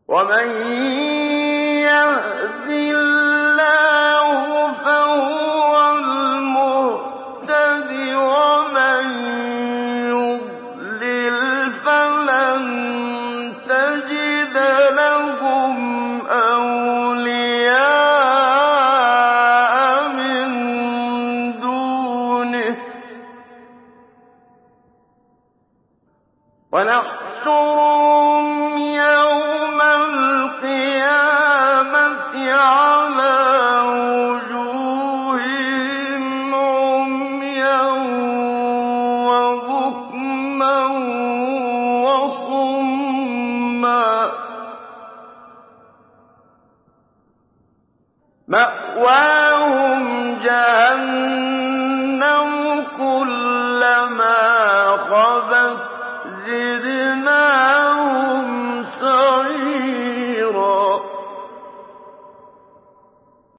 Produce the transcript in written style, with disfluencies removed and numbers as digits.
ومن يهد الله فهو المهتد ومن يضلل فلن تجد لهم أولياء من دونه ونحشرهم يوم القيامة على وجوههم عميا وبكما وصما مأواهم جهنم كلما خبت زدناهم